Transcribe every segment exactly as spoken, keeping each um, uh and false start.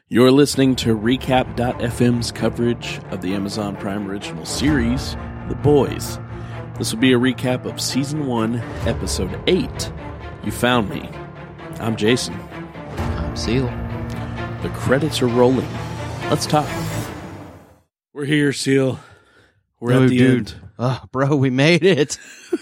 You're listening to Recap dot F M's coverage of the Amazon Prime original series, The Boys. This will be a recap of Season one, Episode eight, You Found Me. I'm Jason. I'm Seal. The credits are rolling. Let's talk. We're here, Seal. We're oh, at the dude. end. Oh, bro, we made it.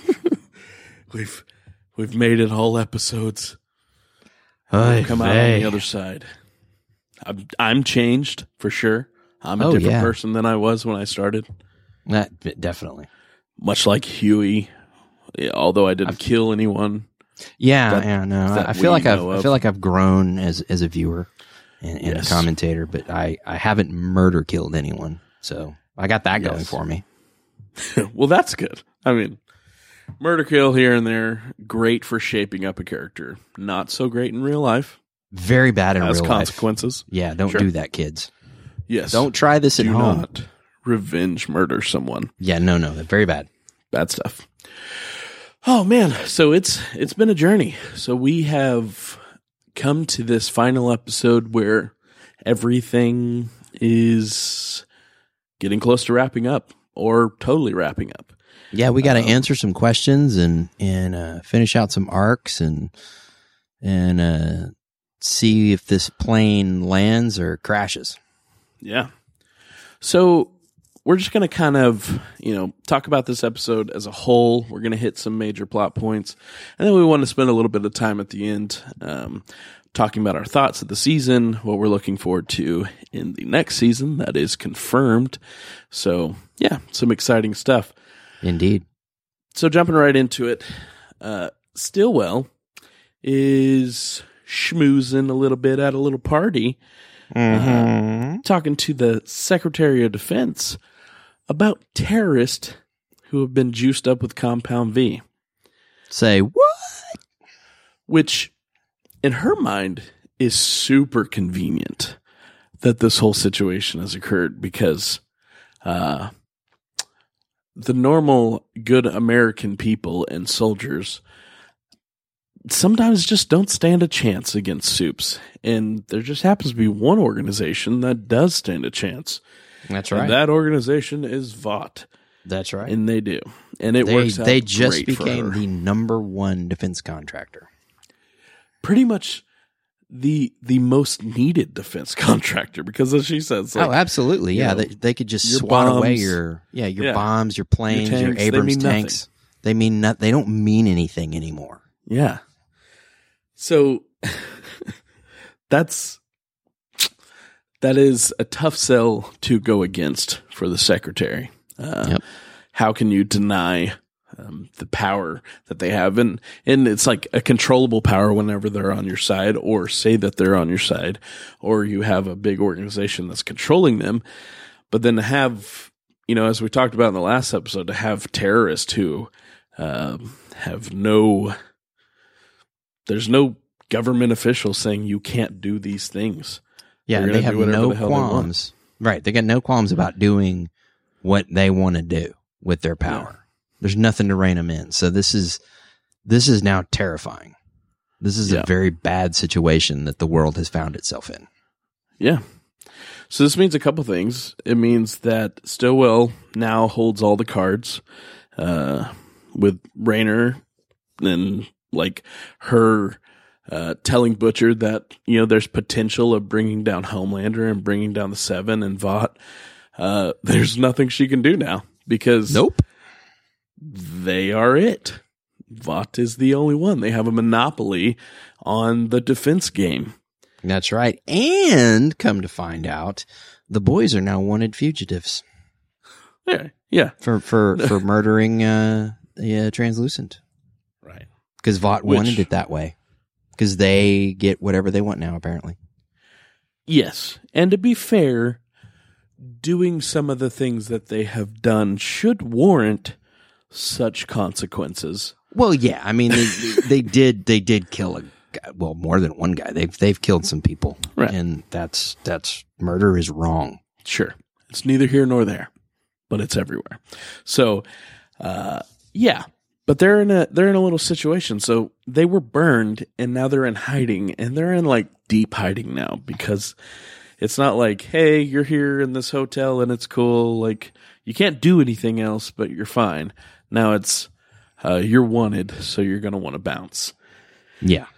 We've we've made it all episodes. Oy We'll come out vey. on the other side. I'm, I'm changed, for sure. I'm a Oh, different yeah. person than I was when I started. That, definitely. Much like Huey, yeah, although I didn't I've- kill anyone. Yeah, That- yeah, no. that I feel we like I've know I of. feel like I've grown as as a viewer and, and Yes. a commentator, but I, I haven't murder killed anyone. So I got that going Yes. for me. Well, that's good. I mean, murder kill here and there, great for shaping up a character. Not so great in real life. Very bad in Has real life. consequences. Yeah, don't Sure. do that, kids. Yes. Don't try this at do home. not revenge murder someone. Yeah, no, no, very bad. Bad stuff. Oh man, so it's it's been a journey. So we have come to this final episode where everything is getting close to wrapping up or totally wrapping up. Yeah, we got to Um, answer some questions and and uh, finish out some arcs and and uh, see if this plane lands or crashes. Yeah. So we're just going to kind of, you know, talk about this episode as a whole. We're going to hit some major plot points. And then we want to spend a little bit of time at the end um, talking about our thoughts of the season, what we're looking forward to in the next season that is confirmed. So, yeah, some exciting stuff. Indeed. So jumping right into it, uh, Stillwell is schmoozing a little bit at a little party. Mm-hmm. Talking to the Secretary of Defense about terrorists who have been juiced up with Compound V, Say what? which in her mind is super convenient that this whole situation has occurred because uh, the normal good American people and soldiers sometimes just don't stand a chance against soups. And there just happens to be one organization that does stand a chance. That's And right. that organization is Vought. That's right. And they do. And it they works out they just great for became her. the number one defense contractor. Pretty much the the most needed defense contractor because as she says, like, oh, absolutely. you Yeah, know, they they could just your swat away bombs- your yeah your Yeah. bombs, your planes, your, tanks, they Abrams mean nothing. tanks. They mean not. They don't mean anything anymore. yeah. So that's that is a tough sell to go against for the secretary. Uh, Yep. How can you deny um, the power that they have? And, and it's like a controllable power whenever they're on your side or say that they're on your side or you have a big organization that's controlling them. But then to have, you know, as we talked about in the last episode, to have terrorists who um, have no, there's no government official saying you can't do these things. Yeah, They're they gonna have do whatever no the hell they want. qualms. Right, they got no qualms about doing what they want to do with their power. There's nothing to rein them in. So this is this is now terrifying. This is Yeah. a very bad situation that the world has found itself in. Yeah. So this means a couple things. It means that Stillwell now holds all the cards uh, with Rayner and like her uh, telling Butcher that, you know, there's potential of bringing down Homelander and bringing down the Seven and Vought. Uh, there's nothing she can do now because Nope. they are it. Vought is the only one. They have a monopoly on the defense game. That's right. And come to find out, the boys are now wanted fugitives Yeah. Yeah. for for, for murdering uh, the uh, translucent. Right. Because Vought Which- wanted it that way. Because they get whatever they want now, apparently. Yes. And to be fair, doing some of the things that they have done should warrant such consequences. Well, yeah. I mean, they, they did. They did kill a guy. Well, more than one guy. They've they've killed some people, Right. and that's that's murder is wrong. Sure. It's neither here nor there, but it's everywhere. So, uh, yeah. But they're in a they're in a little situation. So they were burned, and now they're in hiding, and they're in like deep hiding now because it's not like, hey, you're here in this hotel and it's cool. Like, you can't do anything else, but you're fine. Now it's, uh, you're wanted, so you're going to want to bounce. Yeah.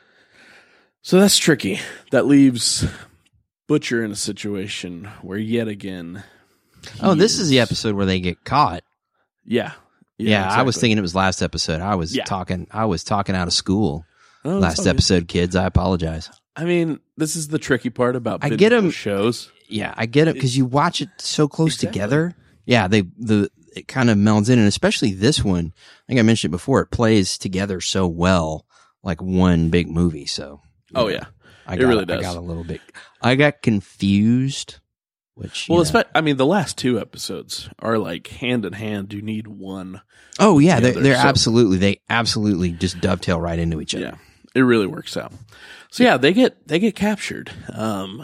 So that's tricky. That leaves Butcher in a situation where yet again. Oh, this is the episode where they get caught. Yeah. Yeah, Yeah, exactly. I was thinking it was last episode. I was Yeah. talking. I was talking out of school Oh, it's last all good. episode, kids. I apologize. I mean, this is the tricky part about I biblical get 'em- shows. Yeah, I get it because you watch it so close Exactly. together. Yeah, they the it kind of melds in, and especially this one. I think I mentioned it before. It plays together so well, like one big movie. So, Oh yeah. I It got, really I does. got a little bit. I got confused. Which you Well, know. espe- I mean, the last two episodes are like hand in hand. You need one. oh yeah, they're, together, they're so- absolutely they absolutely just dovetail right into each other. Yeah, it really works out. So yeah, they get they get captured. Um,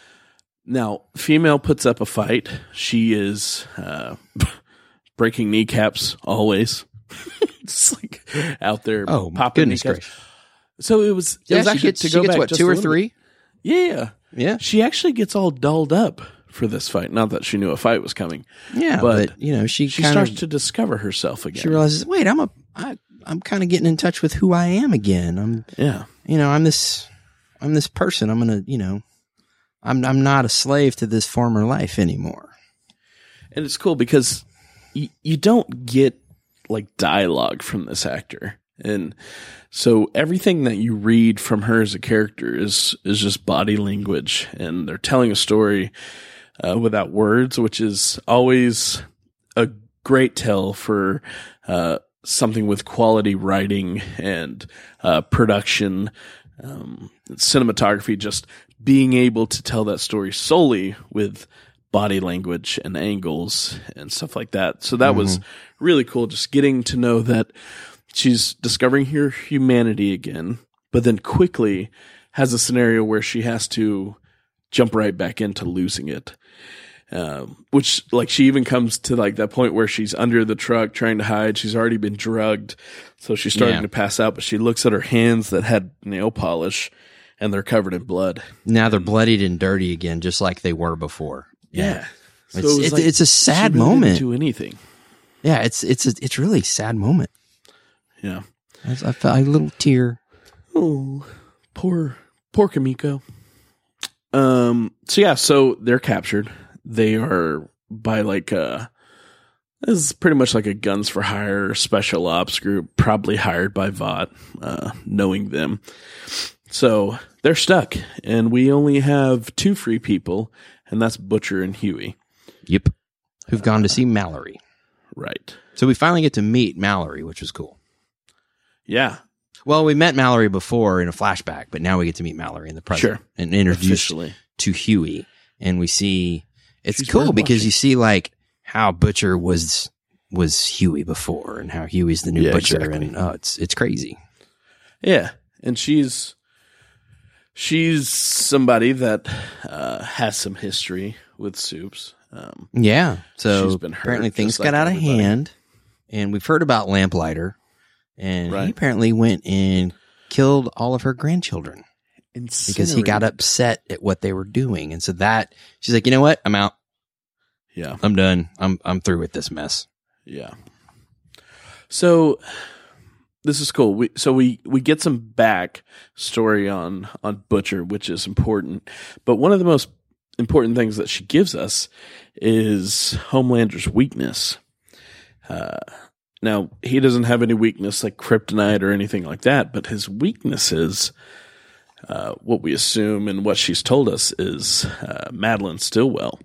now, female puts up a fight. She is uh, breaking kneecaps always. Just like out there Oh popping goodness kneecaps. gracious! So it was. It Yeah, was she actually gets to she go gets back what just two a or little three? bit. Yeah, Yeah, she actually gets all dolled up for this fight. Not that she knew a fight was coming. yeah, But but, you know she She kind starts of to discover herself again. she realizes, wait, I'm a I, I'm kind of getting in touch with who I am again. I'm yeah. you know I'm this I'm this person. I'm gonna you know I'm I'm not a slave to this former life anymore. And it's cool because y- you don't get like dialogue from this actor. And so everything that you read from her as a character is, is just body language, and they're telling a story uh, without words, which is always a great tell for uh, something with quality writing and uh, production, um, cinematography, just being able to tell that story solely with body language and angles and stuff like that. So that was really cool. Just getting to know that she's discovering her humanity again, but then quickly has a scenario where she has to jump right back into losing it. Um, which like she even comes to like that point where she's under the truck trying to hide. She's already been drugged. So she's starting Yeah. to pass out, but she looks at her hands that had nail polish and they're covered in blood. Now they're bloodied and dirty again, just like they were before. Yeah. So It's- it was it's- like it's a she sad really moment. Didn't do anything. Yeah, it's it's a, it's really a sad moment. Yeah. I, I felt a little tear. Oh, poor, poor Kamiko. Um. So yeah. So they're captured. They are by like uh this is pretty much like a guns for hire special ops group, probably hired by Vought, uh, knowing them. So they're stuck, and we only have two free people, and that's Butcher and Huey. Yep. Who've gone to see Mallory. Right. So we finally get to meet Mallory, which was cool. Yeah. Well, we met Mallory before in a flashback, but now we get to meet Mallory in the present Sure. and introduced Officially. to Huey. And we see it's She's cool worth because watching. you see like how Butcher was was Huey before and how Huey's the new Yeah, Butcher, exactly. and oh, it's it's crazy. Yeah, and she's she's somebody that uh, has some history with soups. Um, Yeah. So She's been hurt, apparently things just got like out of everybody. hand, and we've heard about Lamplighter, and he Right. apparently went and killed all of her grandchildren because he got incinerated. upset at what they were doing, and so that she's like, you know what, I'm out, Yeah, I'm done, I'm I'm through with this mess. yeah. So this is cool. We so we we get some back story on on Butcher, which is important. But one of the most important things that she gives us is Homelander's weakness. Uh, now he doesn't have any weakness like kryptonite or anything like that, but his weakness is uh, what we assume and what she's told us is uh, Madeline Stillwell.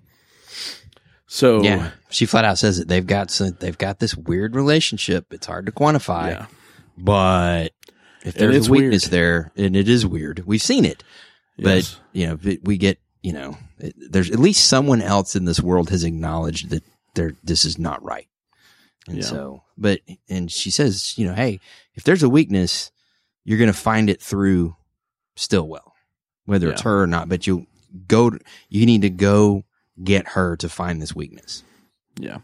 So Yeah, she flat out says it. They've got some, they've got this weird relationship. It's hard to quantify, yeah. but if And there's it's a weakness weird. there, and it is weird, we've seen it. Yes. But, you know, we- we get, you know, it- there's at least someone else in this world has acknowledged that there, this is not right. And Yeah. so, but, and she says, you know, hey, if there's a weakness, you're going to find it through Stillwell, whether it's Yeah. her or not, but you go, to, you need to go get her to find this weakness. Yeah.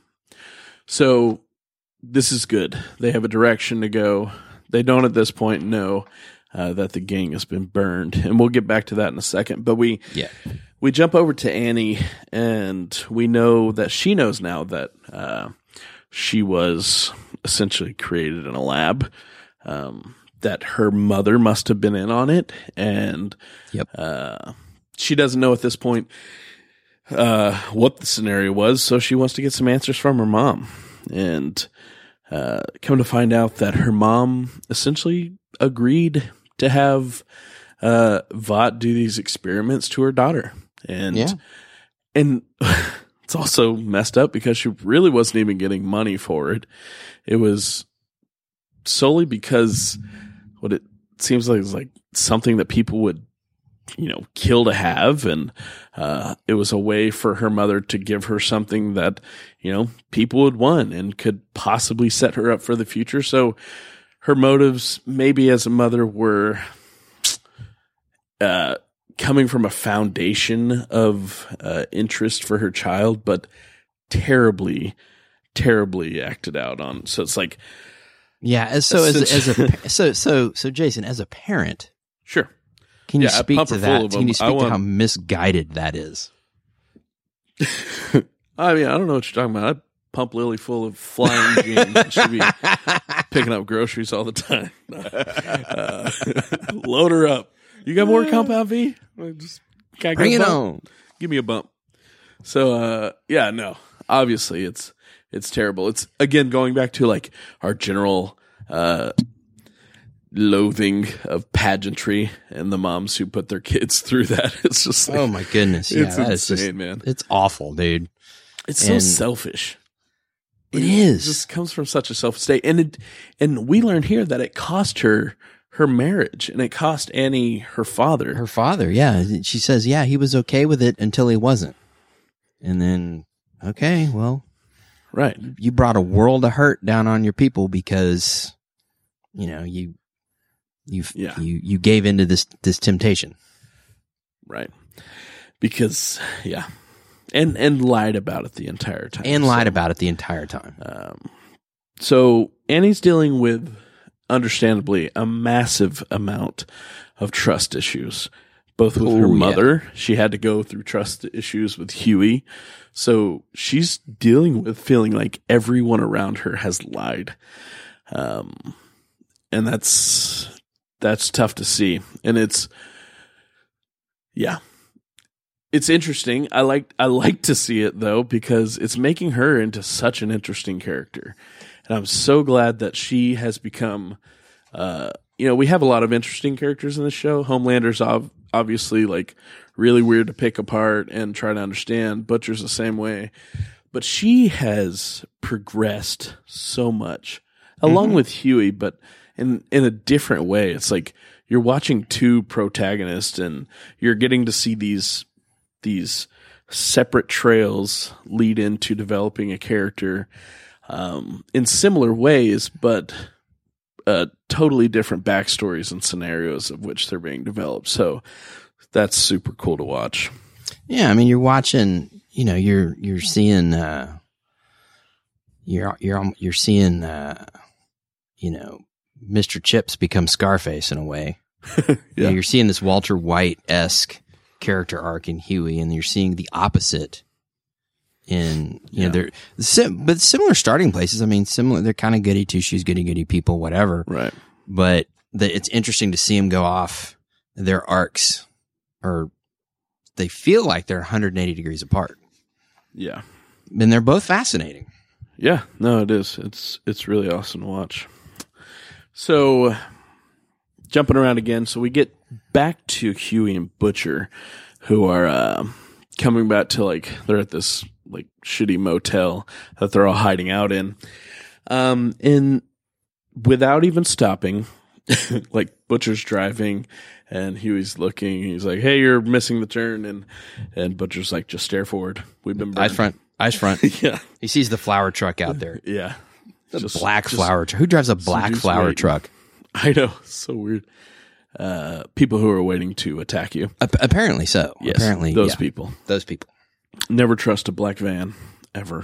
So this is good. They have a direction to go. They don't at this point know uh, that the gang has been burned, and we'll get back to that in a second. But we Yeah. we jump over to Annie, and we know that she knows now that uh, she was essentially created in a lab, um, that her mother must have been in on it, and Yep. uh, she doesn't know at this point uh, what the scenario was, so she wants to get some answers from her mom. And uh, come to find out that her mom essentially agreed to have uh, Vought do these experiments to her daughter. And Yeah. and it's also messed up because she really wasn't even getting money for it. It was solely because what it seems like is like something that people would, you know, kill to have. And uh, it was a way for her mother to give her something that, you know, people would want and could possibly set her up for the future. So her motives, maybe as a mother, were uh, coming from a foundation of uh, interest for her child, but terribly, terribly acted out on. So it's like, Yeah. As, so as, as a so so so Jason, as a parent, sure. can you Yeah, I speak pump to her full that? of Can them. you I speak to want- how misguided that is? I mean, I don't know what you're talking about. I pump Lily full of flying jeans. And she'd be picking up groceries all the time. Uh, load her up. You got more Compound V? Just can I get Bring a it bump? on. Give me a bump. So, uh, yeah, no. Obviously, it's it's terrible. It's again going back to like our general uh, loathing of pageantry and the moms who put their kids through that. It's just like, Oh my goodness! Yeah, it's that is insane, just, man. It's awful, dude. It's so and- selfish. It It is. just comes from such a selfish state, and it, and we learn here that it cost her her marriage, and it cost Annie her father. Her father, yeah. She says, yeah, he was okay with it until he wasn't. And then, okay, well, Right, you brought a world of hurt down on your people because, you know, you you Yeah. you you gave into this this temptation. right, because yeah, and and lied about it the entire time, And lied So, about it the entire time. Um, so Annie's dealing with, understandably, a massive amount of trust issues, both with her Oh, yeah. mother. She had to go through trust issues with Huey. So she's dealing with feeling like everyone around her has lied. Um, and that's, that's tough to see. And it's, yeah, it's interesting. I like, I like to see it though, because it's making her into such an interesting character. And I'm so glad that she has become, uh, you know, we have a lot of interesting characters in the show. Homelander's ob- obviously like really weird to pick apart and try to understand. Butcher's the same way. But she has progressed so much, along Mhm. with Huey, but in in a different way. It's like you're watching two protagonists, and you're getting to see these these separate trails lead into developing a character um, in similar ways, but uh, totally different backstories and scenarios of which they're being developed. So that's super cool to watch. Yeah, I mean, you're watching. You know, you're you're seeing. Uh, you're you're you're seeing. Uh, you know, Mister Chips become Scarface in a way. You know, Yeah. you're seeing this Walter White esque character arc in Huey, and you're seeing the opposite in you Yeah. know they're sim- but similar starting places. I mean, similar. They're kind of goody two shoes, goody goody people, whatever. Right. But the, it's interesting to see them go off. Their arcs are they feel like they're one hundred eighty degrees apart, Yeah. and they're both fascinating. Yeah, no, it is. It's it's really awesome to watch. So, jumping around again, so we get back to Huey and Butcher, who are uh, coming back to like they're at this like shitty motel that they're all hiding out in, um, and without even stopping, like Butcher's driving, and Huey's looking. He's like, "Hey, you're missing the turn," and and Butcher's like, "Just stare forward. We've been burned." Eyes front, eyes front. yeah, He sees the flower truck out there. yeah. The Just- black just- flower truck. Who drives a black dude's flower waiting. truck? I know, so weird. Uh, people who are waiting to attack you. Ap- apparently so. Yes, Apparently, those yeah. people. Those people. Never trust a black van ever,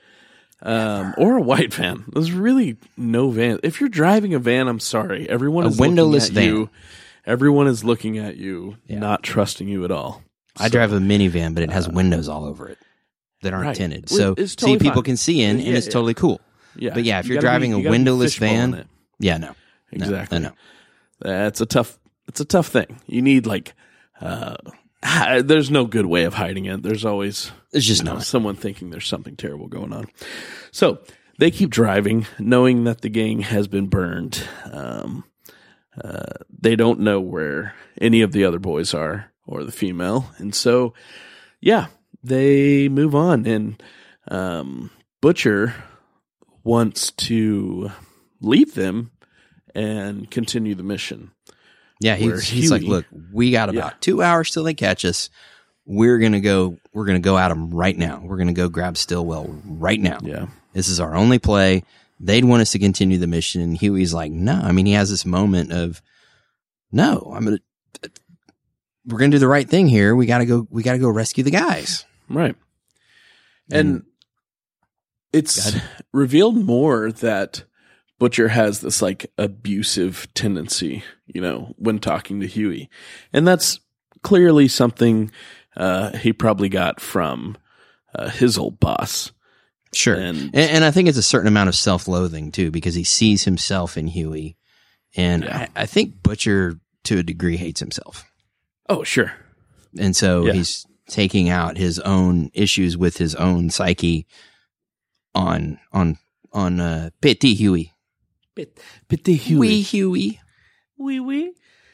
um, or a white van. There's really no van. If you're driving a van, I'm sorry. Everyone A is windowless looking at van. you. Everyone is looking at you, Yeah. not trusting you at all. I So, drive a minivan, but it has uh, windows all over it that aren't right. tinted. Well, So it's totally see, people fine. can see in, and Yeah, it's yeah. totally cool. Yeah. But yeah, if You you're gotta driving be- a you gotta be windowless fishbowling van, it. yeah, no. Exactly. No, I know. That's a tough. It's a tough thing. You need like. Uh, hi- there's no good way of hiding it. There's always It's just you know, not. someone thinking there's something terrible going on. So they keep driving, knowing that the gang has been burned. Um, uh, they don't know where any of the other boys are or the female, and so yeah, they move on. And um, Butcher wants to leave them and continue the mission. Yeah, where he's, he's like, Huey- look, we got about Yeah. two hours till they catch us. We're gonna go. We're gonna go at them right now. We're gonna go grab Stillwell right now. Yeah, This is our only play. They'd want us to continue the mission, and Huey's like, no. I mean, he has this moment of, no, I'm gonna. We're gonna do the right thing here. We gotta go. We gotta go rescue the guys. right. And And- it's God. revealed more that Butcher has this like abusive tendency, you know, when talking to Huey. And that's clearly something uh, he probably got from uh, his old boss. Sure, And- and, and I think it's a certain amount of self-loathing too, because he sees himself in Huey, and Yeah. I, I think Butcher to a degree hates himself. Oh, sure. And so Yeah. he's taking out his own issues with his own psyche on on on uh, Petit Huey. Petit Huey. Wee Huey. Wee wee.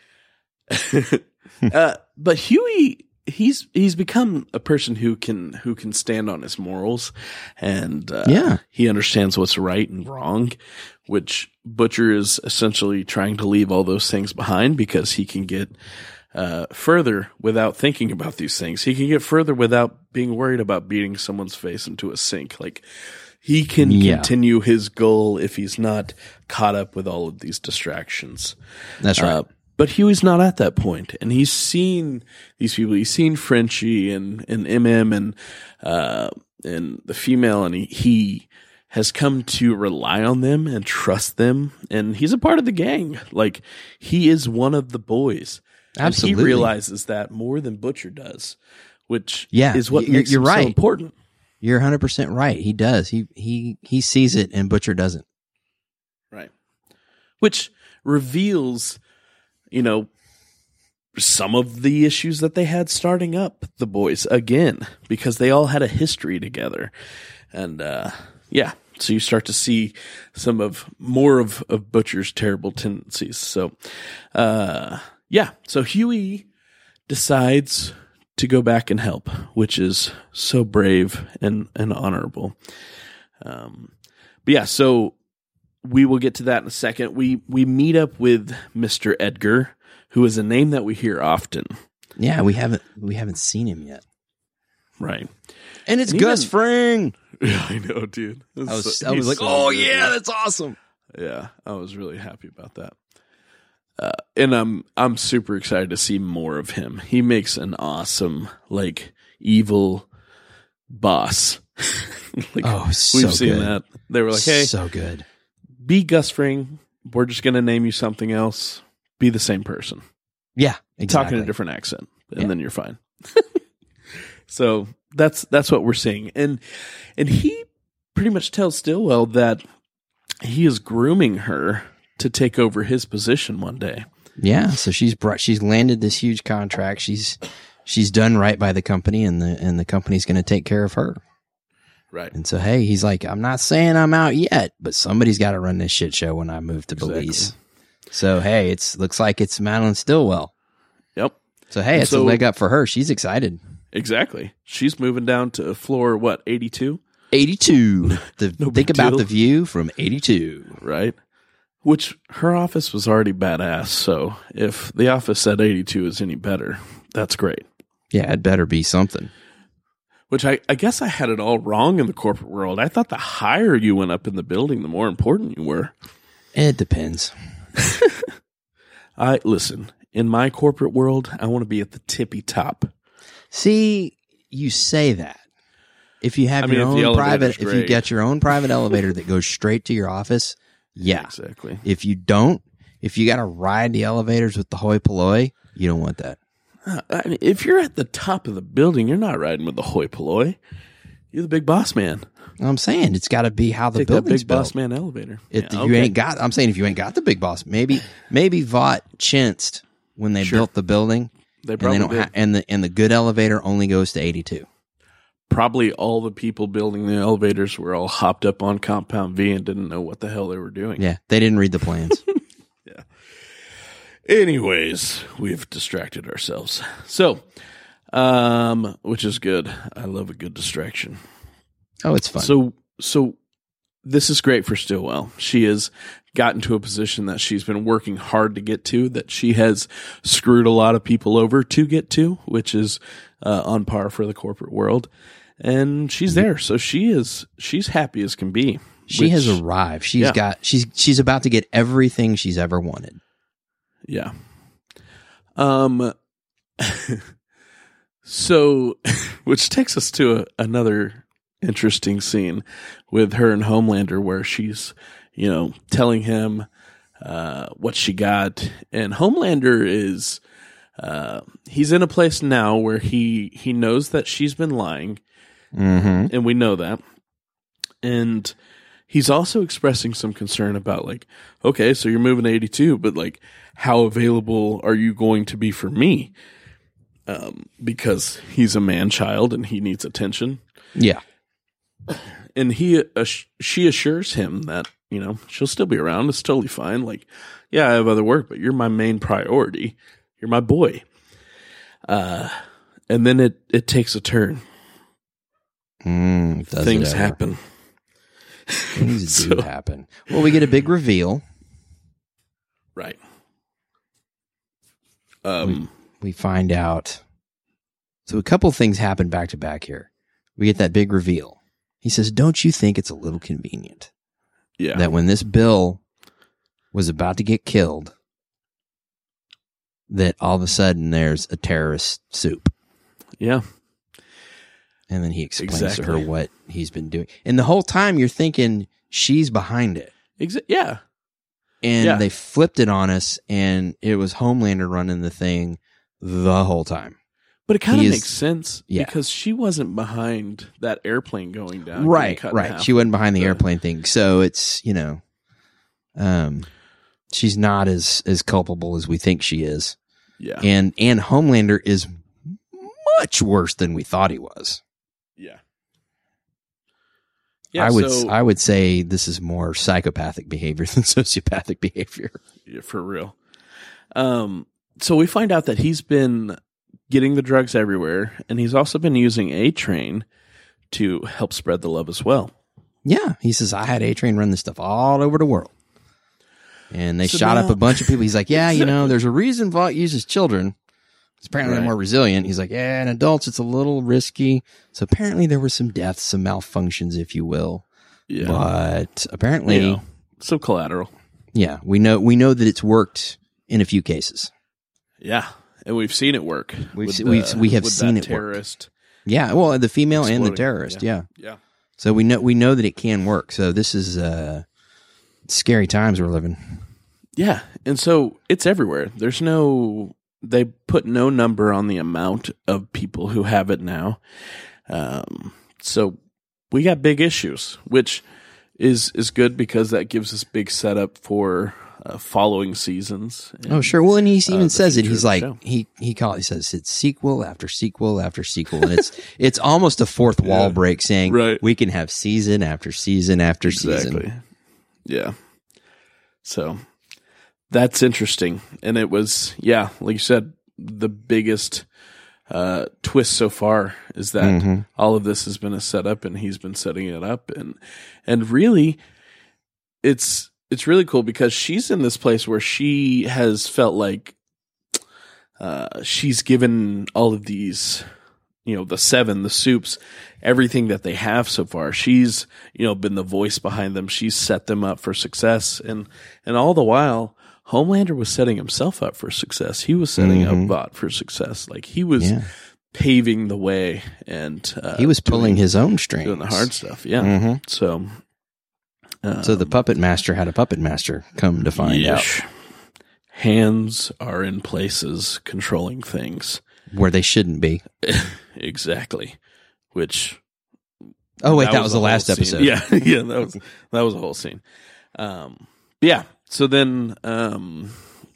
uh, but Huey, he's he's become a person who can who can stand on his morals, and uh, Yeah. he understands what's right and wrong. Which Butcher is essentially trying to leave all those things behind because he can get uh, further without thinking about these things. He can get further without being worried about beating someone's face into a sink. Like he can Yeah. continue his goal if he's not caught up with all of these distractions. That's right. Uh, but Huey's not at that point, and he's seen these people. He's seen Frenchie and and M M and uh, and the female, and he, he has come to rely on them and trust them. And he's a part of the gang. Like he is one of the boys. Absolutely. And he realizes that more than Butcher does, which Yeah, is what you're- makes you're him so right. important. You're one hundred percent right. He does. He he he sees it, and Butcher doesn't. Right. Which reveals, you know, some of the issues that they had starting up the boys again, because they all had a history together. And, uh, yeah, so you start to see some of more of, of Butcher's terrible tendencies. So, uh, yeah, so Huey decides to go back and help, which is so brave and, and honorable. Um, but yeah, so we will get to that in a second. We we meet up with Mister Edgar, who is a name that we hear often. Yeah, we haven't we haven't seen him yet. Right. And it's And Gus even- Fring. Yeah, I know, dude. I was So- I was he's like, so oh good, yeah, dude. that's awesome. Yeah, I was really happy about that. Uh, and I'm I'm super excited to see more of him. He makes an awesome, like, evil boss. Like, Oh, we've so seen good. that. They were like, hey, so good. be Gus Fring. We're just going to name you something else. Be the same person. Yeah, exactly. Talk in a different accent, and Yeah. then you're fine. So that's that's what we're seeing, and and he pretty much tells Stillwell that he is grooming her to take over his position one day. Yeah, so she's brought, she's landed this huge contract. She's she's done right by the company, and the and the company's going to take care of her. Right. And so, hey, he's like, I'm not saying I'm out yet, but somebody's got to run this shit show when I move to Exactly. Belize. So, hey, it's looks like it's Madeline Stillwell. Yep. So, hey, And it's so- a leg up for her. She's excited. Exactly. She's moving down to floor what eighty-two, eighty-two. The, No think big about deal. the view from eighty-two. right? Which her office was already badass. So if the office at eighty-two is any better, that's great. Yeah, it better be something. Which I, I guess I had it all wrong in the corporate world. I thought the higher you went up in the building, the more important you were. It depends. I listen, in my corporate world, I want to be at the tippy top. See, you say that. If you have I mean, your if the own elevator's private, if you great. get your own private elevator that goes straight to your office, yeah. Exactly. If you don't, if you got to ride the elevators with the hoi polloi, you don't want that. Uh, I mean, if you're at the top of the building, you're not riding with the hoi polloi. You're the big boss man. I'm saying it's got to be how the Take that building's big built. boss man elevator. If Yeah, you okay. ain't got, I'm saying if you ain't got the big boss, maybe maybe Vought chinced when they Sure. built the building, They and probably they don't did. ha- and the and the good elevator only goes to eighty-two. Probably all the people building the elevators were all hopped up on Compound V and didn't know what the hell they were doing. Yeah, they didn't read the plans. Anyways, we've distracted ourselves. So, um, which is good. I love a good distraction. Oh, it's fun. So, so this is great for Stillwell. She has gotten to a position that she's been working hard to get to, that she has screwed a lot of people over to get to, which is uh, on par for the corporate world. And she's there. So she is, she's happy as can be. she which- has arrived. She's yeah. got she's she's about to get everything she's ever wanted. Yeah. Um, so, which takes us to a, another interesting scene with her and Homelander where she's, you know, telling him, uh, what she got. And Homelander is, uh, he's in a place now where he, he knows that she's been lying, Mm-hmm. and we know that. And he's also expressing some concern about, like, okay, so you're moving to eighty-two, but like, how available are you going to be for me? Um, because he's a man child and he needs attention. Yeah. And he, uh, she assures him that, you know, she'll still be around. It's totally fine. Like, yeah, I have other work, but you're my main priority. You're my boy. Uh, and then it, it takes a turn. Mm, does it Things ever. happen. Things do So- happen. Well, we get a big reveal. Right. Um, We find out. So a couple things happen back to back here. We get that big reveal. He says, "Don't you think it's a little convenient yeah. that when this Bill was about to get killed, that all of a sudden there's a terrorist soup?" yeah. And then he explains to her Exactly. what he's been doing. And the whole time you're thinking she's behind it. Exa- yeah. And Yeah. they flipped it on us, and it was Homelander running the thing the whole time. But it kind of He is- makes sense yeah. because she wasn't behind that airplane going down. getting Right, cut in right. half. She wasn't behind the The- airplane thing. So it's, you know, um, she's not as, as culpable as we think she is. Yeah. And, and Homelander is much worse than we thought he was. Yeah. Yeah. I would, so, I would say this is more psychopathic behavior than sociopathic behavior. yeah, for real. Um, so we find out that he's been getting the drugs everywhere, and he's also been using A-Train to help spread the love as well. Yeah. He says, I had A-Train run this stuff all over the world. And they So shot up now- a bunch of people. He's like, yeah, you know, there's a reason Vought uses children. It's apparently they're Right. more resilient. He's like, yeah, in adults, it's a little risky. So apparently there were some deaths, some malfunctions, if you will. Yeah. But apparently, You know, so collateral. yeah, we know, we know that it's worked in a few cases. Yeah. And we've seen it work. We've with se- the- we've- we have with seen that it work. terrorist. Yeah. Well, the female and the Exploding. terrorist. Yeah. Yeah. So we know, we know that it can work. So this is, uh, scary times we're living. Yeah. And so it's everywhere. There's no, they put no number on the amount of people who have it now. Um, so we got big issues, which is, is good because that gives us big setup for uh, following seasons. And, Oh, sure. Well, and he even uh, the says it. future He's of the like, show. he, he call he says it's sequel after sequel after sequel. And it's, it's almost a fourth wall Yeah. break saying Right. we can have season after season after Exactly. season. Yeah. So that's interesting. And it was, yeah, like you said, the biggest uh, twist so far is that Mhm. all of this has been a setup and he's been setting it up. And, and really it's, it's really cool because she's in this place where she has felt like uh, she's given all of these, you know, the seven, the soups, everything that they have so far. She's, you know, been the voice behind them. She's set them up for success. And, and all the while, Homelander was setting himself up for success. He was setting Mhm. up Vought for success. Like he was Yeah. paving the way and, uh, He was pulling doing, his own strings. doing the hard stuff. Yeah. Mhm. So, um, So the puppet master had a puppet master, come to find out. Yeesh. Hands are in places controlling things. where they shouldn't be. Exactly. Which. Oh wait, that, that was, was the last scene. episode. Yeah, yeah, that was that was a whole scene. Um, yeah. So then, um,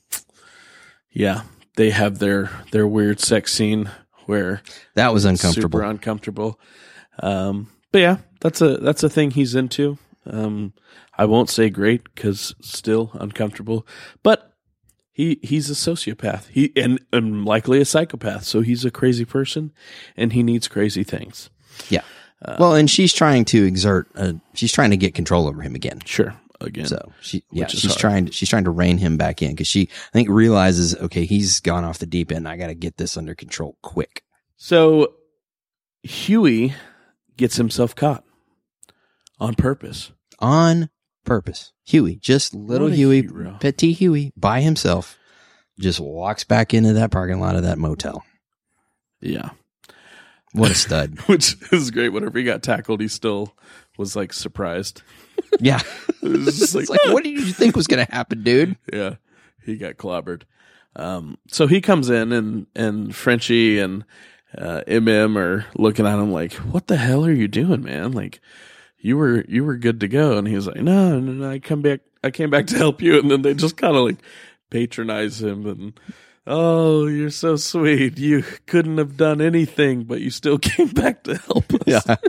yeah, they have their their weird sex scene where that was uncomfortable. Super uncomfortable. Um, but yeah, that's a that's a thing he's into. Um, I won't say great because still uncomfortable, but he he's a sociopath. He and, and likely a psychopath. So he's a crazy person, and he needs crazy things. Yeah. Uh, well, and she's trying to exert. A, she's trying to get control over him again. Sure. Again. So she yeah she's hard. trying. She's trying to rein him back in because she I think realizes okay he's gone off the deep end. I got to get this under control quick. So Huey gets himself caught on purpose. On purpose. Huey, just little Huey, hero. Petit Huey by himself, just walks back into that parking lot of that motel. Yeah. What a stud. Which is great. Whenever he got tackled, he still was like surprised. Yeah. It was just like, it's like, what did you think was going to happen, dude? Yeah. He got clobbered. Um, so he comes in and, and Frenchie and uh, M M are looking at him like, what the hell are you doing, man? Like, you were you were good to go. And he was like, no, no, no, I come back. I came back to help you. And then they just kind of like patronize him and, oh, you're so sweet. You couldn't have done anything, but you still came back to help us.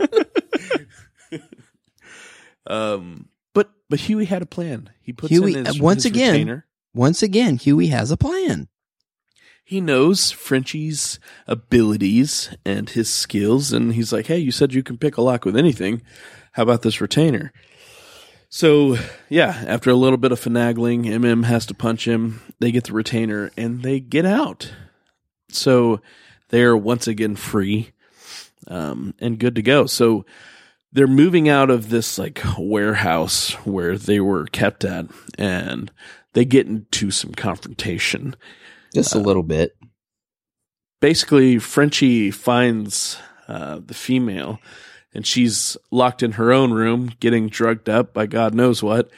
Yeah. um, but but Huey had a plan. He puts Huey, in his, once his again, retainer. Once again, Huey has a plan. He knows Frenchie's abilities and his skills, and he's like, hey, you said you can pick a lock with anything. How about this retainer? So, yeah, after a little bit of finagling, M M has to punch him. They get the retainer, and they get out. So they're once again free um, and good to go. So they're moving out of this like warehouse where they were kept at, and they get into some confrontation. Just a little bit. Basically, Frenchie finds uh, the female, and she's locked in her own room, getting drugged up by God knows what.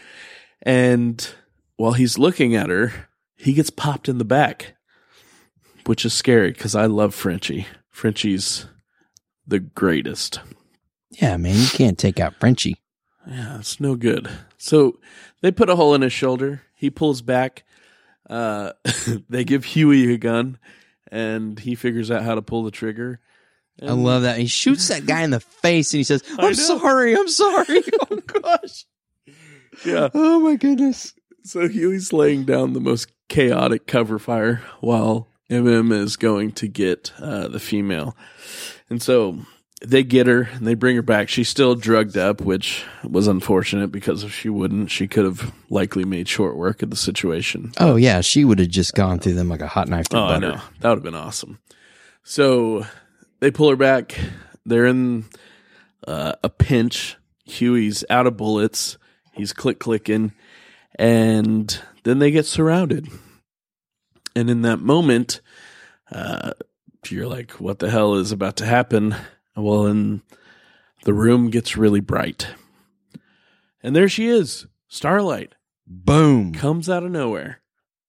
And while he's looking at her, he gets popped in the back, which is scary because I love Frenchie. Frenchie's the greatest. Yeah, man, you can't take out Frenchie. Yeah, it's no good. So they put a hole in his shoulder. He pulls back. Uh, they give Huey a gun, and he figures out how to pull the trigger. And I love that. He shoots that guy in the face, and he says, I'm sorry, I'm sorry. Oh, gosh. Yeah. Oh, my goodness. So Huey's laying down the most chaotic cover fire while M M is going to get uh, the female. And so they get her, and they bring her back. She's still drugged up, which was unfortunate because if she wouldn't, she could have likely made short work of the situation. Oh, yeah. She would have just gone through them like a hot knife through oh, butter. I know. That would have been awesome. So they pull her back. They're in uh, a pinch. Huey's out of bullets. He's click clicking. And then they get surrounded. And in that moment, uh, you're like, what the hell is about to happen? Well, and the room gets really bright. And there she is, Starlight. Boom. Comes out of nowhere.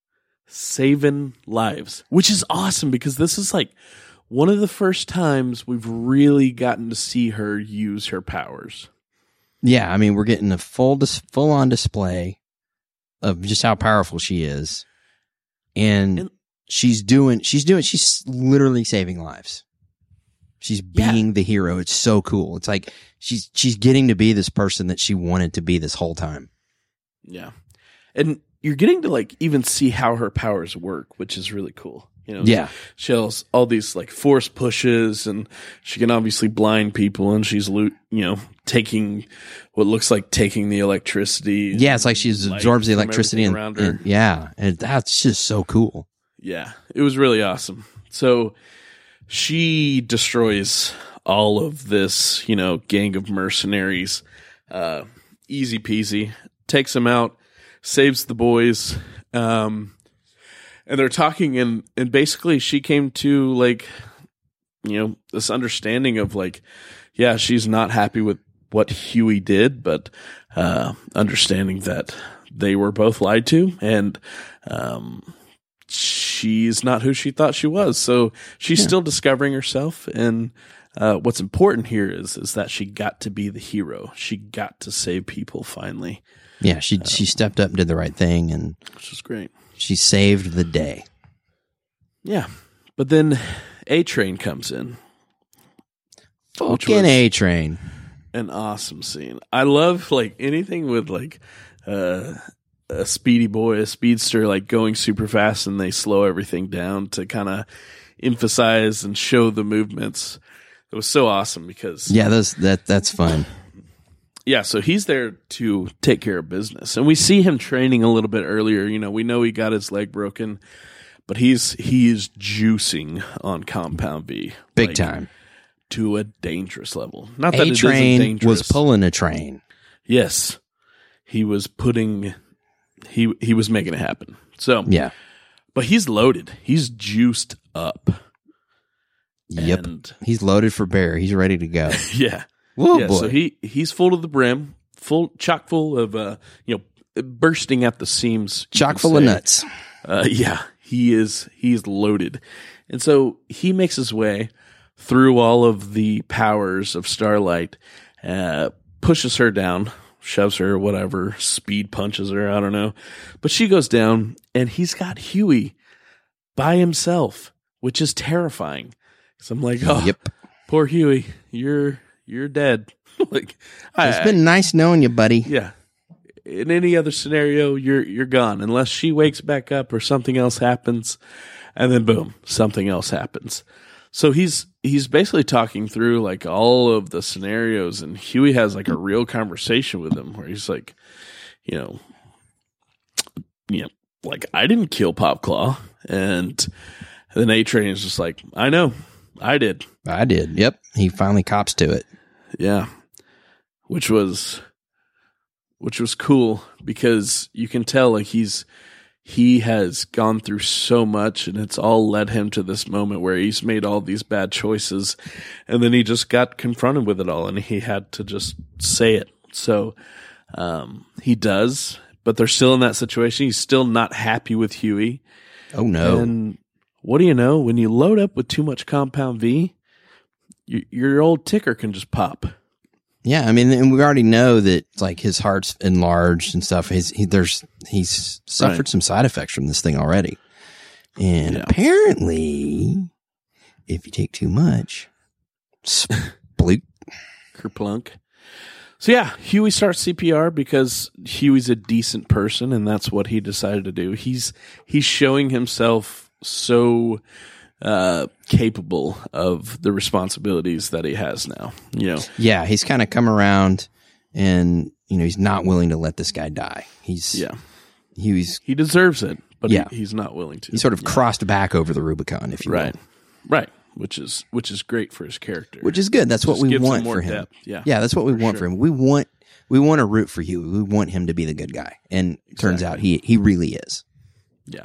Saving lives. Which is awesome because this is like one of the first times we've really gotten to see her use her powers. Yeah, I mean, we're getting a full dis- full on display of just how powerful she is. And, and she's doing, she's doing, she's literally saving lives. She's being yeah. the hero. It's so cool. It's like she's she's getting to be this person that she wanted to be this whole time. Yeah. And you're getting to like even see how her powers work, which is really cool. You know, yeah. She has all these like force pushes, and she can obviously blind people, and she's loot, you know, taking what looks like taking the electricity. Yeah, it's like she absorbs the electricity and, around her. And, yeah, and that's just so cool. Yeah, it was really awesome. So she destroys all of this, you know, gang of mercenaries. Uh, easy peasy. Takes them out, saves the boys. Um, and they're talking, and, and basically she came to, like, you know, this understanding of, like, yeah, she's not happy with what Huey did, but uh, understanding that they were both lied to, and um, she's not who she thought she was. So she's Yeah. still discovering herself. And uh, what's important here is is that she got to be the hero. She got to save people finally, Yeah, she she stepped up and did the right thing, and which is great. she saved the day. Yeah. But then A-Train comes in. Which Fucking was A Train. an awesome scene. I love like anything with like uh, a speedy boy, a speedster, like going super fast, and they slow everything down to kind of emphasize and show the movements. It was so awesome because Yeah, that's that that's fun. yeah, so he's there to take care of business, and we see him training a little bit earlier. You know, we know he got his leg broken, but he's he is juicing on Compound V, Big like, time. to a dangerous level. Not that A it isn't Train dangerous. was pulling a train. Yes, he was putting he he was making it happen. So Yeah. but he's loaded. He's juiced up. Yep. And, He's loaded for bear. He's ready to go. yeah. Whoa, yeah. boy. So he he's full to the brim, full chock full of uh you know bursting at the seams. you Chock could full of say. nuts. Uh, yeah, he is. He's loaded, and so he makes his way through all of the powers of Starlight, uh, pushes her down, shoves her, whatever, speed punches her. I don't know, but she goes down, and he's got Huey by himself, which is terrifying. So I'm like, oh, Yep. poor Huey, you're you're dead. like, I, It's been nice knowing you, buddy. yeah. In any other scenario, you're you're gone unless she wakes back up or something else happens, and then boom, something else happens. So he's he's basically talking through like all of the scenarios, and Huey has like a real conversation with him where he's like, you know, you know, like I didn't kill Popclaw, and then A-Train is just like, I know, I did, I did. Yep. He finally cops to it. yeah, which was. Which was cool because you can tell like he's he has gone through so much, and it's all led him to this moment where he's made all these bad choices, and then he just got confronted with it all, and he had to just say it. So um, he does, but they're still in that situation. He's still not happy with Huey. Oh, no. And what do you know? When you load up with too much Compound V, y- your old ticker can just pop. Yeah, I mean, and we already know that like his heart's enlarged and stuff. He's he, there's he's suffered Right. some side effects from this thing already, and Yeah. apparently, if you take too much, sploot. Kerplunk. So yeah, Huey starts C P R because Huey's a decent person, and that's what he decided to do. He's he's showing himself so uh, capable of the responsibilities that he has now. You know, Yeah, he's kind of come around, and you know he's not willing to let this guy die. He's yeah, he's he deserves it, but Yeah. he, he's not willing to. he sort of Yeah. crossed back over the Rubicon, if you right, will, right, which is which is great for his character. which is good. That's what Just we gives him want more for him. depth. Yeah, Yeah, that's what we want sure. for him. We want we want to root for Huey. We want him to be the good guy, and it turns out he he really is. Yeah.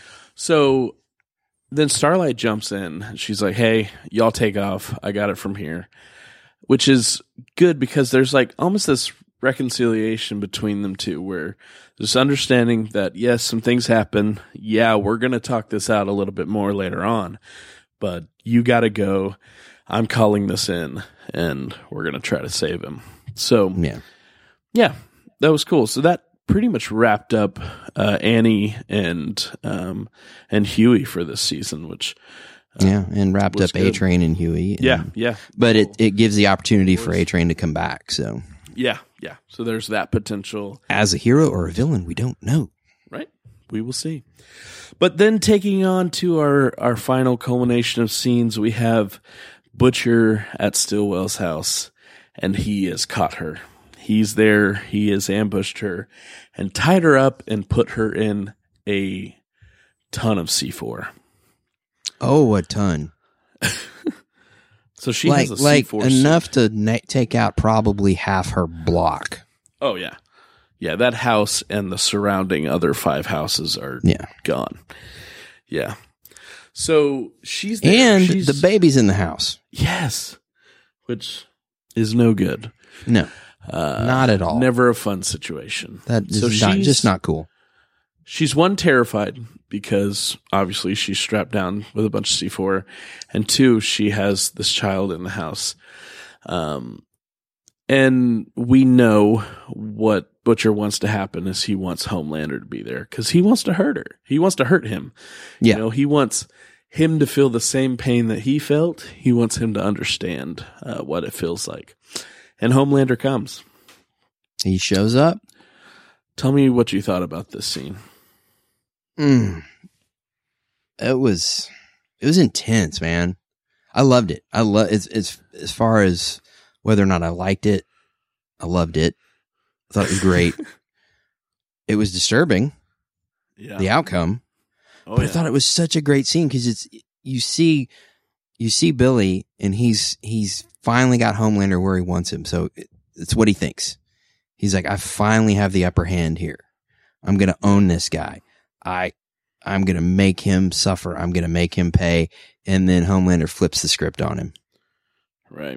So then Starlight jumps in. She's like, hey, y'all take off. I got it from here. Which is good because there's like almost this reconciliation between them two where there's understanding that, yes, some things happen. Yeah, we're going to talk this out a little bit more later on. But you got to go. I'm calling this in, and we're going to try to save him. So, Yeah. yeah, that was cool. So that pretty much wrapped up uh, Annie and um, and Huey for this season, which Yeah, and wrapped was up A good. Train and Huey. and- yeah, yeah, But it, it gives the opportunity for A Train to come back. So, yeah, yeah. So there's that potential, as a hero or a villain, we don't know. right? We will see. But then taking on to our our final culmination of scenes, we have Butcher at Stillwell's house, and he has caught her. He's there. He has ambushed her and tied her up and put her in a ton of C four. Oh, a ton. So she like has a like C four enough to na- take out probably half her block. Oh yeah, yeah. That house and the surrounding other five houses are Yeah. gone. Yeah. So she's there. And She's, the baby's in the house. yes, which is no good. No, Uh, not at all. Never a fun situation. That is So not, she's- just not cool. she's one, terrified because obviously she's strapped down with a bunch of C four, and two, she has this child in the house. Um, and we know what Butcher wants to happen is he wants Homelander to be there because he wants to hurt her. He wants to hurt him. Yeah. You know, he wants him to feel the same pain that he felt. He wants him to understand uh, what it feels like. And Homelander comes. He shows up. Tell me what you thought about this scene. Mm. It was, it was intense, man. I loved it. I love it's, it's as far as whether or not I liked it. I loved it. I thought it was great. It was disturbing. Yeah. The outcome. Oh, but yeah. I thought it was such a great scene because it's, you see, you see Billy and he's, he's finally got Homelander where he wants him. So it, it's what he thinks. He's like, I finally have the upper hand here. I'm going to own this guy. I, I'm going to make him suffer. I'm going to make him pay. And then Homelander flips the script on him. Right.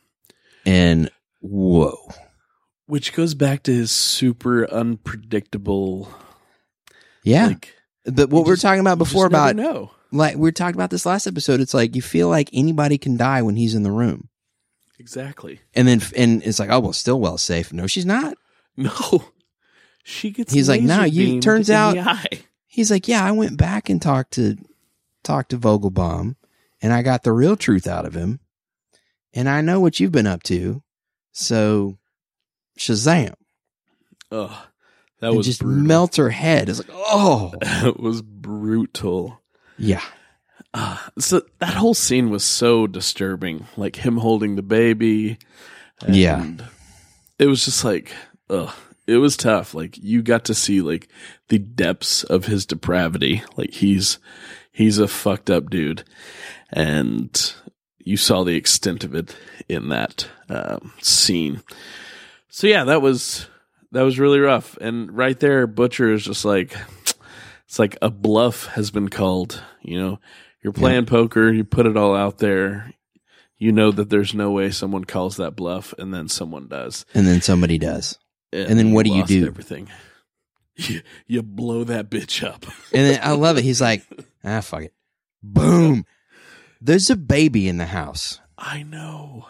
And whoa. Which goes back to his super unpredictable. Yeah. Like, but what we were just, talking about before about, know. like we were talking about this last episode, it's like you feel like anybody can die when he's in the room. Exactly. And then, and it's like, oh, well, Stillwell's safe. No, she's not. No. She gets He's like, no, laser you, beamed turns in out, the eye. He's like, yeah, I went back and talked to, talked to Vogelbaum and I got the real truth out of him. And I know what you've been up to. So Shazam. Oh, that and was just brutal. melts her head. It's like, oh, That was brutal. yeah. Uh, so that whole scene was so disturbing, like him holding the baby. And Yeah. It was just like, ugh, it was tough. Like you got to see like the depths of his depravity. Like he's, he's a fucked up dude. And you saw the extent of it in that um, scene. So yeah, that was, that was really rough. And right there, Butcher is just like, it's like a bluff has been called, you know. You're playing yeah. poker, you put it all out there. You know that there's no way someone calls that bluff, and then someone does. And then somebody does. And, and then what do you do? Everything. You, you blow that bitch up. And then I love it. He's like, ah, fuck it. Boom. There's a baby in the house. I know.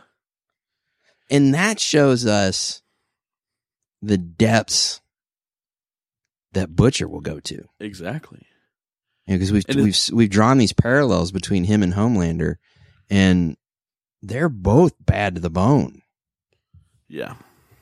And that shows us the depths that Butcher will go to. Exactly. Because we've we've we've drawn these parallels between him and Homelander, and they're both bad to the bone. Yeah,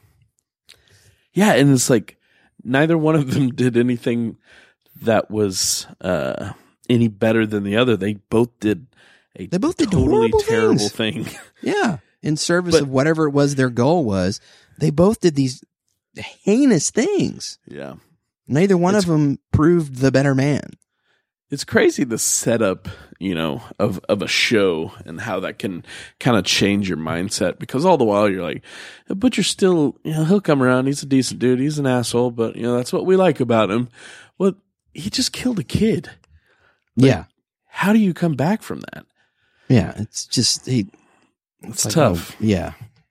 yeah, and it's like neither one of them did anything that was uh, any better than the other. They both did a they both did totally horrible terrible things. thing. Yeah, in service but, of whatever it was their goal was. They both did these heinous things. Yeah, neither one it's, of them proved the better man. It's crazy the setup, you know, of, of a show and how that can kind of change your mindset because all the while you're like, but you're still, you know, he'll come around. He's a decent dude. He's an asshole, but you know, that's what we like about him. Well, he just killed a kid. Like, yeah. How do you come back from that? Yeah. It's just, he, it's, it's like, tough. Oh, yeah.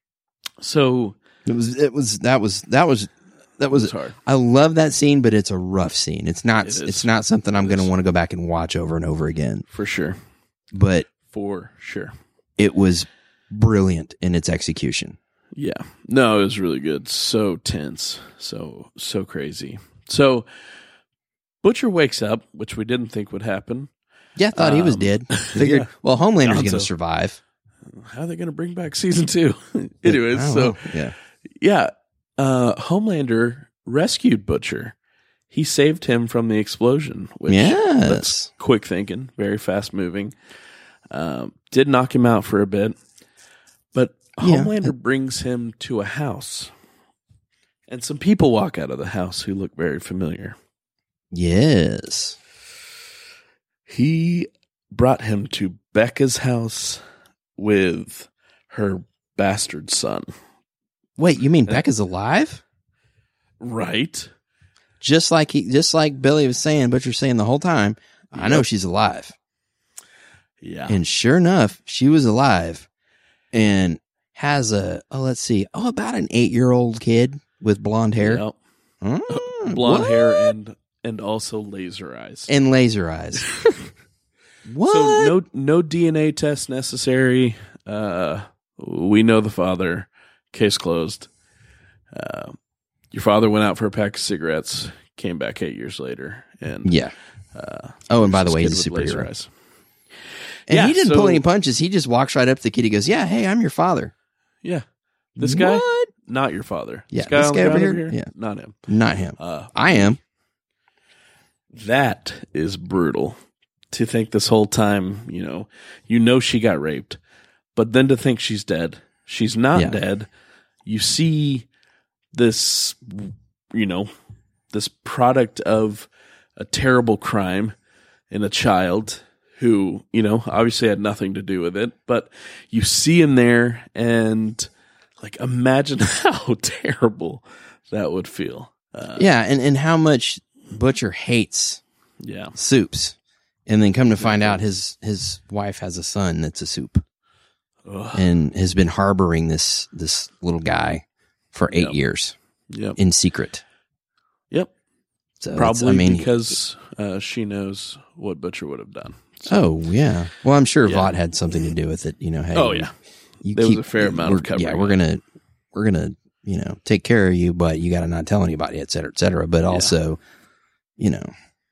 So it was, it was, that was, that was, That was hard. I love that scene, but it's a rough scene. It's not. It it's not something I'm going to want to go back and watch over and over again. For sure. But for sure, it was brilliant in its execution. Yeah. No, it was really good. So tense. So so crazy. So Butcher wakes up, which we didn't think would happen. Yeah, I thought um, he was dead. Figured. Yeah. Well, Homelander's going to survive. How are they going to bring back season two? Anyways, so know. yeah, yeah. Uh, Homelander rescued Butcher. He saved him from the explosion, which yes. that's quick thinking, very fast moving. Um, did knock him out for a bit, but yeah. Homelander brings him to a house, and some people walk out of the house who look very familiar. Yes. He brought him to Becca's house with her bastard son. Wait, you mean Becca's alive? Right. Just like he, just like Billy was saying, Butcher saying the whole time, I yep. know she's alive. Yeah. And sure enough, she was alive and has a, oh, let's see, oh, about an eight-year-old kid with blonde hair. Yep. Mm, blonde what? hair and and also laser eyes. And laser eyes. What? So no no D N A test necessary. Uh, we know the father. Case closed. Uh, your father went out for a pack of cigarettes, came back eight years later, and Yeah. Uh, Oh, and by the way, kid he's a with laser superhero. eyes. And Yeah, he didn't so- pull any punches. He just walks right up to the kid. He goes, "Yeah, hey, I'm your father." Yeah, this guy, What? not your father. Yeah, this guy, this on the guy over ground here? Yeah. not him. Not him. Uh, I am. That is brutal. To think this whole time, you know, you know she got raped, but then to think she's dead. She's not Yeah. dead. You see this, you know, this product of a terrible crime in a child who, you know, obviously had nothing to do with it, but you see him there and like imagine how terrible that would feel. Uh, Yeah, and, and how much Butcher hates yeah. soups. And then come to find out his his wife has a son that's a soup Ugh. and has been harboring this this little guy for eight Yep. years Yep. in secret. Yep. So it's- Probably I mean, because uh, she knows what Butcher would have done. oh yeah. Well, I'm sure Yeah. Vought had something to do with it. You know, hey, Oh, yeah. you There was a fair amount of we're- covering Yeah, we're gonna we're gonna you know take care of you, but you got to not tell anybody, et cetera, et cetera. But also, you know,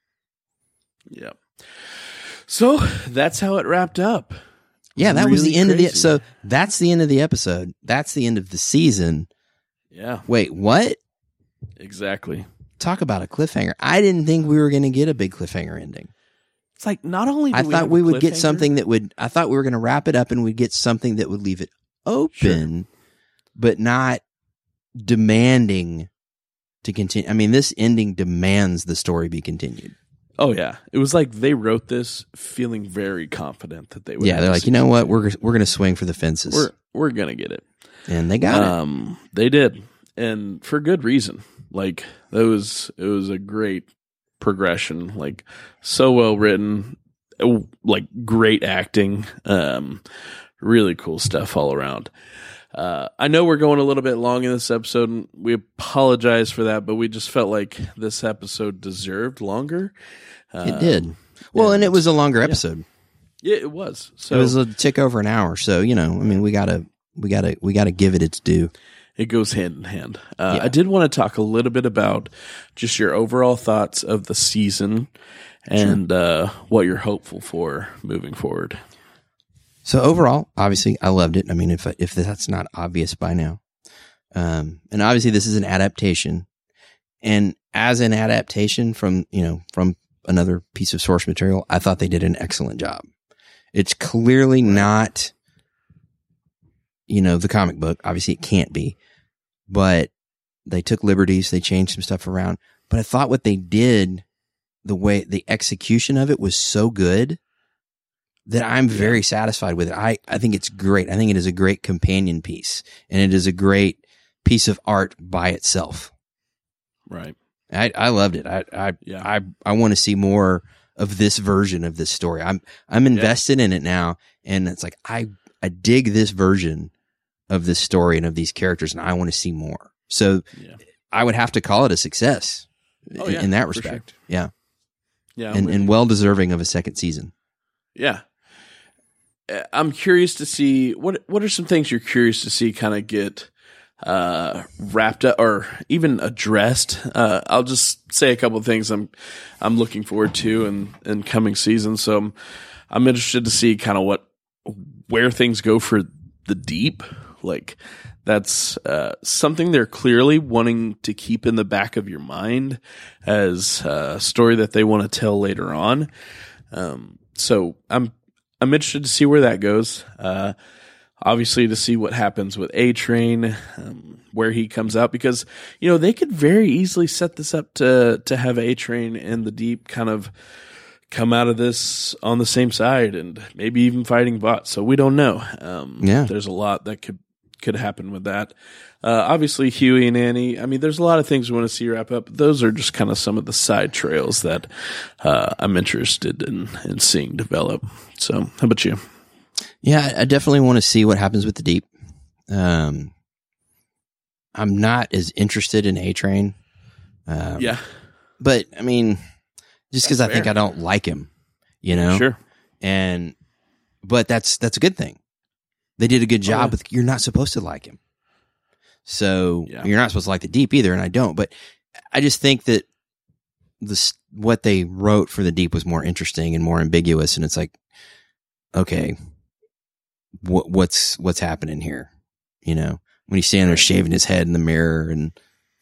Yep. So that's how it wrapped up. yeah, that was Really the end of the. crazy. So that's the end of the episode. That's the end of the season. Yeah, Wait, what? exactly. Talk about a cliffhanger. I didn't think we were going to get a big cliffhanger ending. It's like not only do I we thought have we a would get cliffhanger- something that would, I thought we were going to wrap it up and we'd get something that would leave it open, but not demanding to continue. I mean, this ending demands the story be continued. Oh yeah, it was like they wrote this feeling very confident that they would. Yeah, have they're a like, you know season what? two. We're we're going to swing for the fences. we're we're gonna get it. And they got it. Um, they did, and for good reason. Like that was it was a great progression. Like so well written, oh, like great acting. Um, really cool stuff all around. Uh, I know we're going a little bit long in this episode, and we apologize for that, but we just felt like this episode deserved longer. Uh, It did. Well, and it was a longer episode. Yeah, it was. So It was a tick over an hour. So, you know, I mean, we gotta, we gotta, we gotta give it its due. it goes hand in hand. Uh, Yeah. I did want to talk a little bit about just your overall thoughts of the season and uh, what you're hopeful for moving forward. So overall, obviously, I loved it. I mean, if if that's not obvious by now, um, and obviously this is an adaptation, and as an adaptation from you know from another piece of source material, I thought they did an excellent job. It's clearly not, you know, the comic book. Obviously, it can't be, but they took liberties. They changed some stuff around. But I thought what they did, the way the execution of it was so good that I'm very satisfied with it. I, I think it's great. I think it is a great companion piece, and it is a great piece of art by itself. Right. I, I loved it. I I Yeah. I, I want to see more of this version of this story. I'm I'm invested in it now, and it's like I I dig this version of this story and of these characters, and I want to see more. So Yeah. I would have to call it a success Oh, in, yeah, in that for respect. Yeah, Yeah. I'm and with and you. well deserving of a second season. Yeah. Uh, I'm curious to see what what are some things you're curious to see kind of get uh, wrapped up or even addressed. Uh, I'll just say a couple of things I'm I'm looking forward to in, in coming seasons. So I'm, I'm interested to see kind of what where things go for the deep. Like that's uh, something they're clearly wanting to keep in the back of your mind as a story that they want to tell later on. Um, so I'm I'm interested to see where that goes. Uh, obviously, to see what happens with A-Train, um, where he comes out, because you know they could very easily set this up to to have A-Train and the Deep kind of come out of this on the same side, and maybe even fighting Vought. So we don't know. Um, Yeah. there's a lot that could could happen with that. Uh, obviously, Huey and Annie. I mean, there's a lot of things we want to see wrap up. Those are just kind of some of the side trails that uh, I'm interested in, in seeing develop. So, how about you? Yeah, I I definitely want to see what happens with the Deep. Um, I'm not as interested in A-Train. Um, Yeah, but I mean, just because I think fair. I don't like him, you know, Sure. and but that's that's a good thing. They did a good job Oh, yeah. with. You're not supposed to like him, so Yeah. you're not supposed to like the Deep either, and I don't. But I just think that this what they wrote for the Deep was more interesting and more ambiguous, and it's like, okay, what what's what's happening here? You know, when he's standing there shaving his head in the mirror and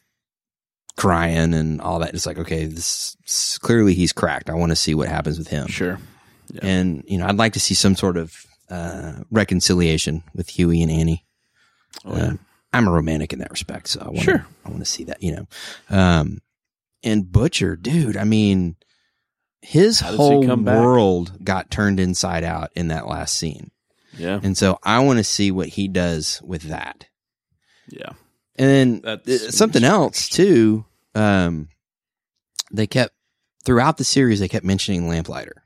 crying and all that, it's like, okay, this, this clearly he's cracked. I want to see what happens with him. Sure. Yeah. And you know, I'd like to see some sort of uh, reconciliation with Huey and Annie. Oh, yeah. Uh, I'm a romantic in that respect, so I want Sure. I want to see that. You know, um, and Butcher, dude. I mean, his How does he whole come back? world got turned inside out in that last scene, Yeah. and so I want to see what he does with that. Yeah. And then That's uh, something else too. Um, they kept throughout the series. They kept mentioning Lamplighter,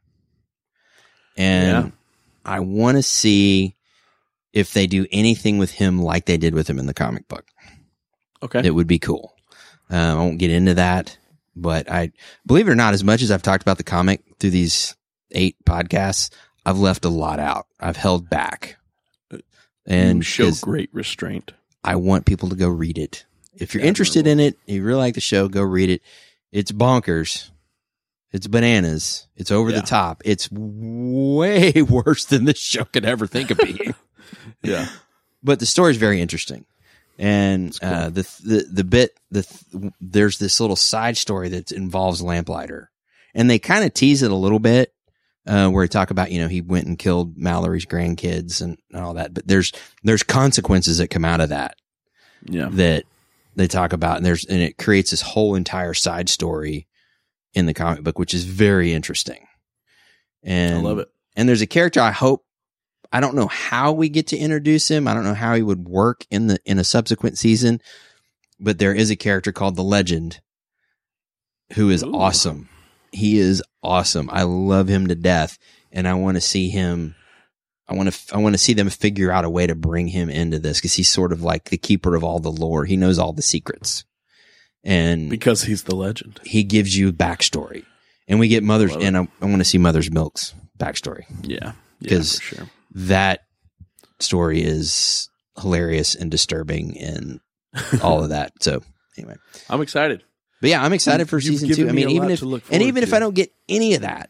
and Yeah. I want to see if they do anything with him like they did with him in the comic book. Okay. It would be cool. Um, I won't get into that, but I believe it or not, as much as I've talked about the comic through these eight podcasts, I've left a lot out. I've held back, and you show 'cause great restraint. I want people to go read it. If you're interested in it, you really like the show, go read it. It's bonkers. It's bananas. It's over Yeah. the top. It's way worse than this show could ever think of being. Yeah. But the story is very interesting. And cool. uh, the, the the bit the there's this little side story that involves Lamplighter, and they kind of tease it a little bit, uh, where he talk about, you know, he went and killed Mallory's grandkids and all that. But there's there's consequences that come out of that Yeah. that they talk about, and there's and it creates this whole entire side story in the comic book, which is very interesting. And I love it. And there's a character I hope. I don't know how we get to introduce him. I don't know how he would work in the in a subsequent season, but there is a character called the Legend who is Ooh. awesome. He is awesome. I love him to death, and I want to see him. I want to. I want to see them figure out a way to bring him into this, because he's sort of like the keeper of all the lore. He knows all the secrets, and Because he's the legend. he gives you backstory. And we get Mother's, Love it. and I, I want to see Mother's Milk's backstory. Yeah. Yeah, 'Cause- for sure. That story is hilarious and disturbing and all of that. So anyway, I'm excited. but yeah, I'm excited for You've season given two. I me mean, a even lot if to look and forward even if to. I don't get any of that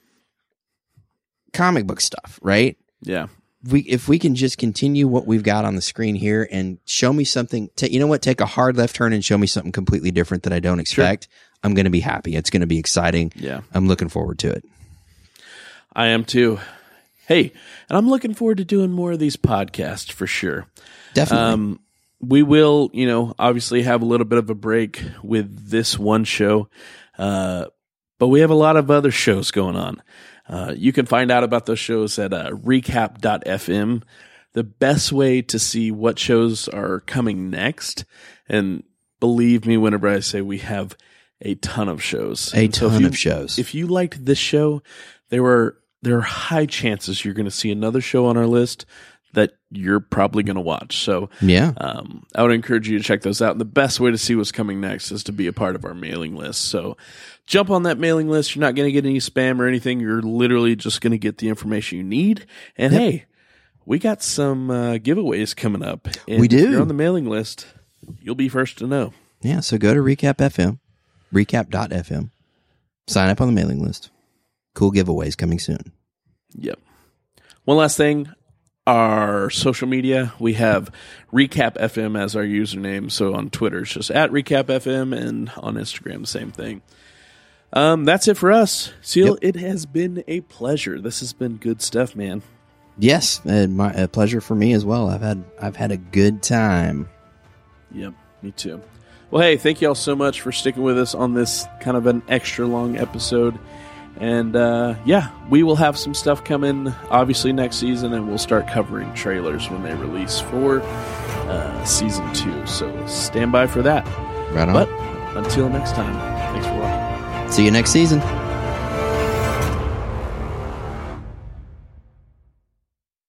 comic book stuff, right? Yeah. We if we can just continue what we've got on the screen here and show me something. Ta- you know what? Take a hard left turn and show me something completely different that I don't expect. I'm going to be happy. It's going to be exciting. Yeah. I'm looking forward to it. I am too. Hey, and I'm looking forward to doing more of these podcasts for sure. Definitely. Um, we will, you know, obviously have a little bit of a break with this one show, uh, but we have a lot of other shows going on. Uh, you can find out about those shows at uh, recap dot f m. The best way to see what shows are coming next, and believe me whenever I say we have a ton of shows. a And so if ton you- of shows. If you liked this show, there were there are high chances you're going to see another show on our list that you're probably going to watch. So yeah. um, I would encourage you to check those out. And the best way to see what's coming next is to be a part of our mailing list. So jump on that mailing list. You're not going to get any spam or anything. You're literally just going to get the information you need. And Yep. hey, we got some uh, giveaways coming up. And We If do. you're on the mailing list, you'll be first to know. Yeah, so go to Recap F M, recap dot f m, sign up on the mailing list. Cool giveaways coming soon. Yep. One last thing. Our social media, we have Recap F M as our username. So on Twitter, it's just at Recap F M, and on Instagram, the same thing. Um, that's it for us. Seal, Yep. it has been a pleasure. This has been good stuff, man. Yes, uh, my, a pleasure for me as well. I've had I've had a good time. Yep, me too. Well, hey, thank you all so much for sticking with us on this kind of an extra long episode. And uh, yeah, we will have some stuff coming obviously next season, and we'll start covering trailers when they release for uh, season two. So stand by for that. Right on. But until next time, thanks for watching. See you next season.